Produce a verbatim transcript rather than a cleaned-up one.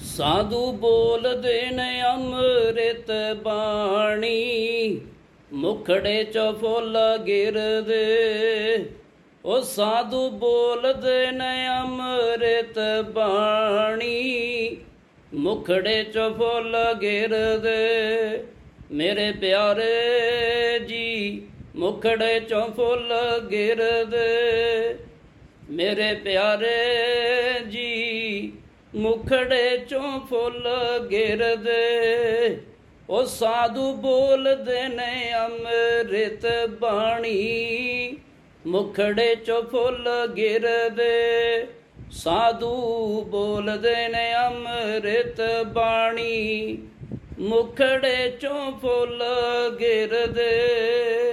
ਸਾਧੂ ਬੋਲਦੇ ਨੇ ਅੰਮ੍ਰਿਤ ਬਾਣੀ, ਮੁਖੜੇ ਚੋਂ ਫੁੱਲ ਗਿਰਦੇ। ਉਹ ਸਾਧੂ ਬੋਲਦੇ ਨੇ ਅੰਮ੍ਰਿਤ ਬਾਣੀ, ਮੁਖੜੇ ਚੋਂ ਫੁੱਲ ਗਿਰਦੇ। ਮੇਰੇ ਪਿਆਰੇ ਜੀ ਮੁਖੜੇ ਚੋਂ ਫੁੱਲ ਗਿਰਦੇ। ਮੇਰੇ ਪਿਆਰੇ ਜੀ ਮੁਖੜੇ ਚੋਂ ਫੁੱਲ ਗਿਰਦੇ। ਉਹ ਸਾਧੂ ਬੋਲਦੇ ਨੇ ਅੰਮ੍ਰਿਤ ਬਾਣੀ, ਮੁਖੜੇ ਚੋਂ ਫੁੱਲ ਗਿਰਦੇ। ਸਾਧੂ ਬੋਲਦੇ ਨੇ ਅੰਮ੍ਰਿਤ ਬਾਣੀ, ਮੁਖੜੇ ਚੋਂ ਫੁੱਲ ਗਿਰਦੇ।